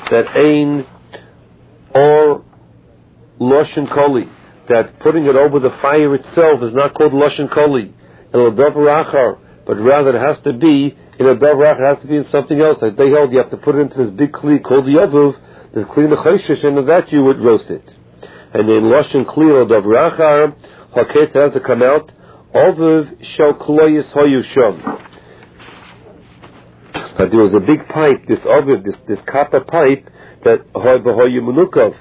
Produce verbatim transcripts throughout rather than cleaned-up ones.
that ein or loshen koli, that putting it over the fire itself is not called loshen koli, el davar achar, but rather it has to be in a davar achar, it has to be in something else. Like they held, you have to put it into this big kli called the yavuv, the kli nechoshish, and that you would roast it. And in loshen kli or davar achar, haketz has to come out. Oviv shel kloyis hoyu shom. But there was a big pipe, this oviv, this this copper pipe that hoyu munukov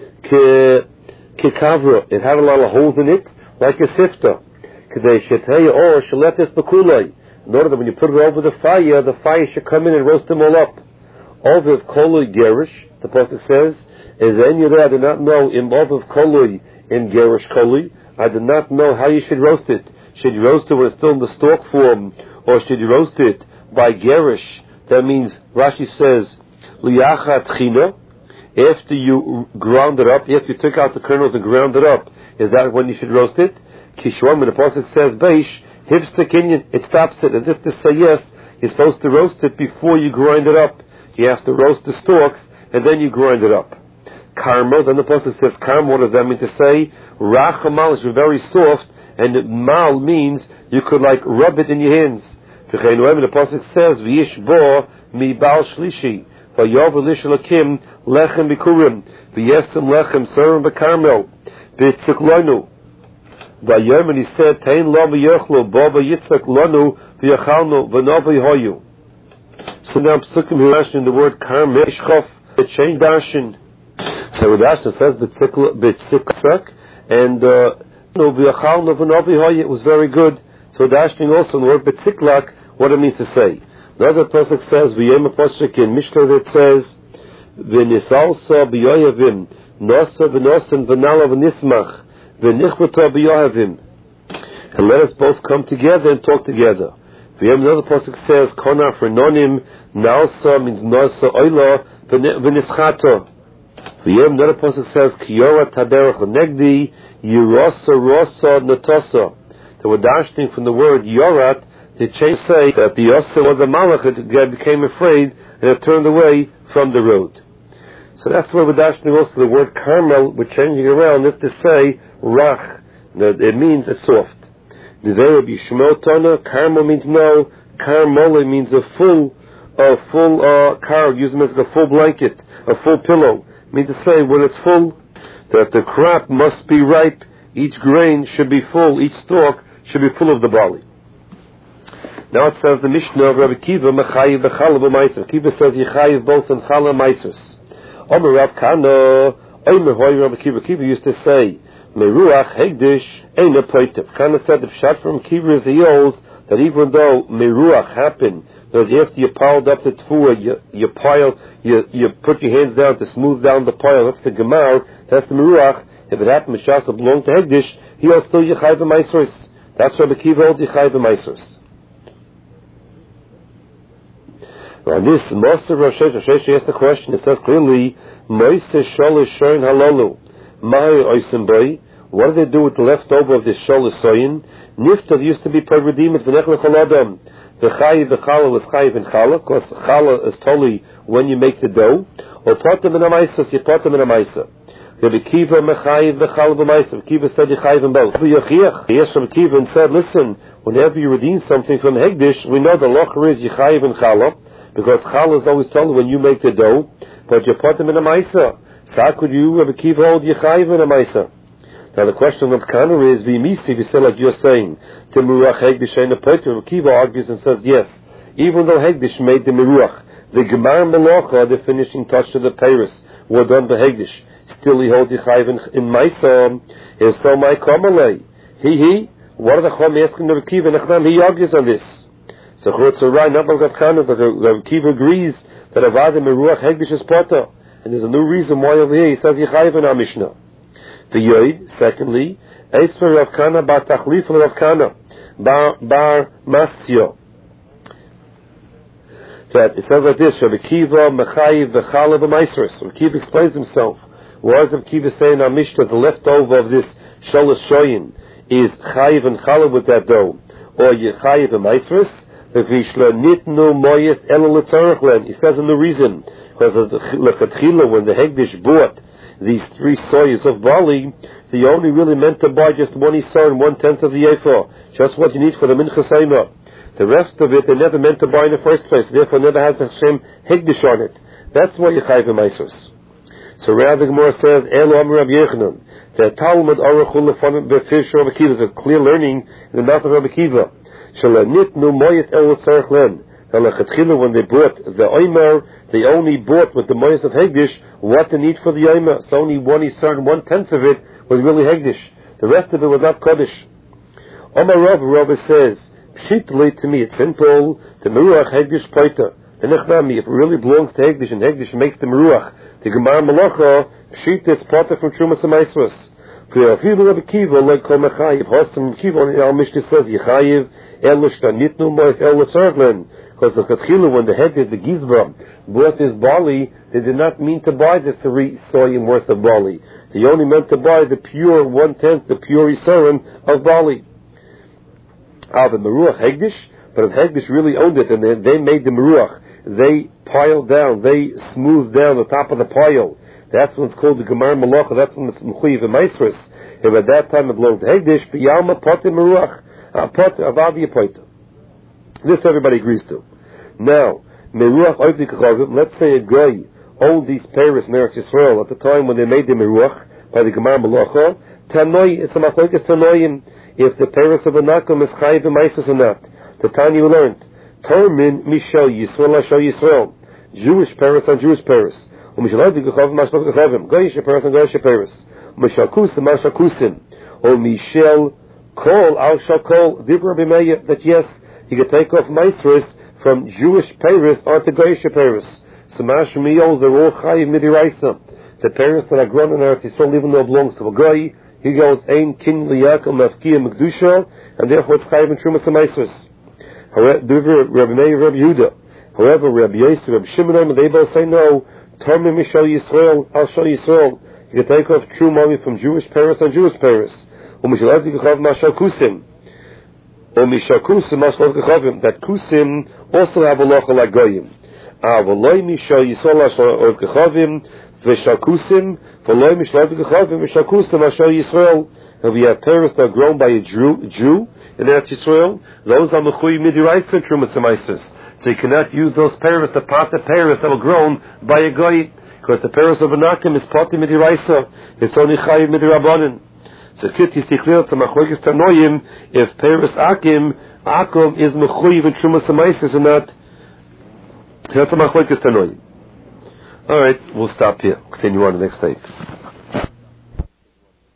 ke ke kavra. It had a lot of holes in it, like a sifter. Kedei shetaya or sheletes bekuloi. In order that when you put it over the fire, the fire should come in and roast them all up. Oviv koloi gerish. The pasuk says, "Is any of that I do not know in oviv koloi in gerish koloi. I do not know how you should roast it. Should you roast it when it's still in the stalk form, or should you roast it by gerish?" That means, Rashi says, liyachat china, after you ground it up, after you took out the kernels and ground it up, is that when you should roast it? Kishwam, and the pasuk says, beish, hivsek inyan, it stops it, as if to say yes, you're supposed to roast it before you grind it up. You have to roast the stalks, and then you grind it up. Karma, then the pasuk says, karma, what does that mean to say? Rachamal is very soft, and mal means you could like rub it in your hands. The pasuk says, "V'yish bo mi bal shlishi, v'yover lishalakim lechem bikurim, v'yesem lechem serum b'karmel, v'tziklonu." V'yom, and he said, "Tein lo v'yochlo bo v'yitzak lonu v'yachalnu v'nova hoyu." So now psukim here in the word karmel shchof, it changed darshan. So Rashi says b'tziklak, and uh, no v'yachalnu v'nova hoyu. It was very good. So dashing also in the word betziklak, what it means to say. The other pasuk says, v'yem pasuk in Mishnah that says, v'nisalsa b'yoyavim, nosa v'nosan v'nala v'nismach, v'nichvata b'yoyavim. And let us both come together and talk together. V'yem, another pasuk says, kona for nonim, nalsa means nosa oila, v'nischato. V'yem, another pasuk says, kiyora taderach negdi, yirosa rosa natosa. They were dashing from the word yorat, the chase say that the Yosef was the Malach, it became afraid and it turned away from the road. So that's why we're dashing also the word Carmel, we're changing around if to say Rach. It means a soft. The there will be Shemot Tona, Carmel means no, Carmel means a full, a full uh, car, use them as a full blanket, a full pillow. It means to say when it's full, that the crop must be ripe, each grain should be full, each stalk should be full of the barley. Now it says the Mishnah of Rabbi Kiva, Mechayiv v'chala b'maiser. Kiva says Yechayiv both in chala and maisers. Omer Rav Kana, Omer Hoy Rabbi Kiva. Kiva used to say, Meruach Hegdish Eina Poitef. Kana said the shot from Kiva is he holds that even though Meruach happened, that after you piled up the tfuah, you, you pile, you, you put your hands down to smooth down the pile. That's the Gemar. That's the Meruach. If it happened, Mishasa belonged to Hegdish, he will still Yechayiv b'maisers. That's Rabbi Kiva holds Yechayiv b'maisers. Now this Moser Rosh Hashanah asked the question. It says clearly, Moise Sholish Shoyin Halalu, Mai Oisim Boy. What do they do with the leftover of this Sholish Shoyin? Niftav used to be per redeemed v'nech lechol adam. The chayiv the chala was chayiv in chala, because chala is totally when you make the dough. Or potem in a maisa, you potem in a maisa. Rabbi Kiva mechayiv the chala b'maisa. Kiva said you chayiv in both. Yes, Rabbi Kiva and said, listen, whenever you redeem something from Hegdish, we know the locher is you chayiv in chala. Because challah is always told when you make the dough, but you put them in a maisa. So how could you, Rabbi Kiva, hold yechayiv in a maisa? Now the question of Kana is, v'imisi, if you say like you're saying, to meruach hegdish ein a poiter, Rabbi Kiva argues and says, yes, even though hegdish made the meruach, the gemar melocha, the finishing touch of the peiros, were done by hegdish, still he holds yechayiv in, in maisa. Is so my kamalei. He, he, what are the chum asking Rabbi Kiva, and he argues on this. So Churutz Arai, not like Avkana, but Rabbi Kiva agrees that Avada Meruach Hegdish is Pota. And there's a new reason why over here he says Yechayiv in our Mishnah. The Yoid, secondly, Eisver Avkana bar Tachlif al Avkana, bar, bar Masyo. That it says like this, Rabbi Kiva, Mechayiv, V'chala, V'maisres. Rabbi Kiva explains himself. Why is Rabbi Kiva saying in our Mishnah, the leftover of this Sholosh Shoyin is Chayiv and Chala with that dough, or Yechayiv and Maisres? He says in the reason, Because of the lechatchila, when the Hegdish bought these three soyas of barley, they only really meant to buy just one isar and one tenth of the ephah, just what you need for the minchas eima. The rest of it they never meant to buy in the first place, therefore never has the Hashem Hegdish on it. That's why you chayv meisos. So rather the Gemara says, Elo Amar Rabbi Yechanan, the Talmud Aruchul Lefanim Befish Rabbi Kiva is a clear learning in the mouth of Rabbi Kiva. Shalanit Nu Moyet El Tzarech Len. When they bought the Omer, they only bought with the Moyes of Hegdish what they need for the Omer. So only one isar and one tenth of it was really Hegdish. The rest of it was not Kodesh. Omar Rav, Rav says, Pshitli, to me it's simple, the Meruach Hegdish Poita. The Nechnami, if it really belongs to Hegdish and Hegdish makes the Meruach, the Gemar Malacha, Pshit is Poita from Trumas and Maisvus. For Afilu Rabbi Kiva, like Kol Mechayiv, Hossam Rabbi Kiva, on Al Mishnah says, Yechayiv, Elush, Nitnu Mois, El Tzarchlen. Because the Katchila, when the head did the Gizba, bought his barley, they did not mean to buy the three soyim worth of barley. They only meant to buy the pure one-tenth, the pure isarim of barley. Ah, the Meruach Hegdish, but if Hegdish really owned it, and they, they made the Meruach, they piled down, they smoothed down the top of the pile. That's when it's called the Gemar Malacha, that's when it's Mechuyev and Maisris. If at that time it belonged to Hegdish, B'yalma Potter Meruach, Potter, Avadi Potter. This everybody agrees to. Now, Meruach Oivdi Kachavim, let's say a guy owned these Paris in Eretz Yisrael at the time when they made the Meruach by the Gemar Malacha. Tanoi, it's a machlokes Tanoim, if the Paris of Anakim is Chayiv Meisus or not. The Tanya we learned, Termin Mishal Yisrael Ashal Yisrael, Jewish Paris on Jewish Paris. Umishal Oivdi Kachavim Mashal Kachavim, Goyish Paris on Goyish Paris. Umishal Kusim Mashal Kusim. Or Mishal Kol Al Shal Kol, Dibra B'meya, that yes, you can take off Maisris from Jewish Paris onto Goyish Paris. So Mashmiyos, they're all Chayiv Midiraisa. The parents that are grown in Eretz Yisrael, even though it belongs to a Goy, he goes Ein Kin Liyakel Mafkia Mekdusha, and therefore it's Chayiv and Trumas and Maisris. However, Rabbi Meir, Rabbi Yehuda, however, Rabbi Yosef, Rabbi Shimon, they both say no. Tormi Mishal Yisrael, Al Shal Yisrael. You can take off true money from Jewish Paris on Jewish Paris. Umishal Avdi Mashal Kusim. That kusim also have a locha like goyim. Avaloi mishal yisol ashal kechavim v'shakusim v'loi mishal kechavim v'shakusim ashal Yisrael. And we have Paris that are grown by a Jew, Jew in Eretz Yisrael. Those are mechuy midiraisa trumas emaisus. So you cannot use those Paris, the pot of Paris that are grown by a goy, because the Paris of Anakim is poti midiraisa. It's only chayiv midirabanan. So Kit is declared to Machlokes Tanoim if Paris Akim, Akum is Mechuyev and Trumas Amaisis or not. That's a Machlokes Tanoim. Alright, we'll stop here. Continue on the next tape.